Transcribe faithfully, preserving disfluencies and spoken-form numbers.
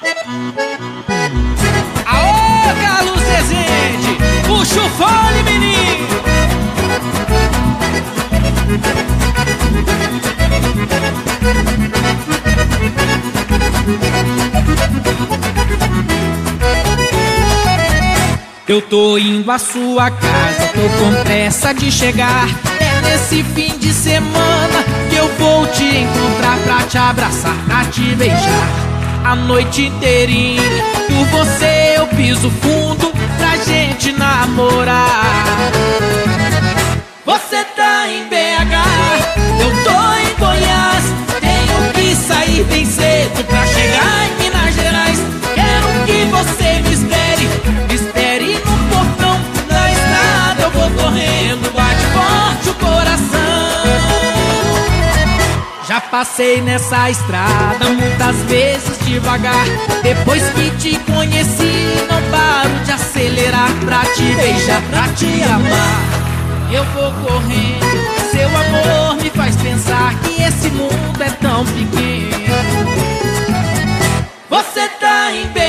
Aô, Carlos Rezende, puxa o fone, menino. Eu tô indo à sua casa, tô com pressa de chegar. É nesse fim de semana que eu vou te encontrar, pra te abraçar, pra te beijar a noite inteirinha. Por você eu piso fundo pra gente namorar. Você tá em B H, eu tô em Goiás. Tenho que sair bem cedo pra chegar em Minas Gerais. Quero que você me espere, me espere no portão. Na estrada eu vou correndo, bate forte o coração. Já passei nessa estrada muitas vezes devagar. Depois que te conheci, não paro de acelerar pra te beijar, pra te amar. Eu vou correndo, seu amor me faz pensar que esse mundo é tão pequeno. Você tá em B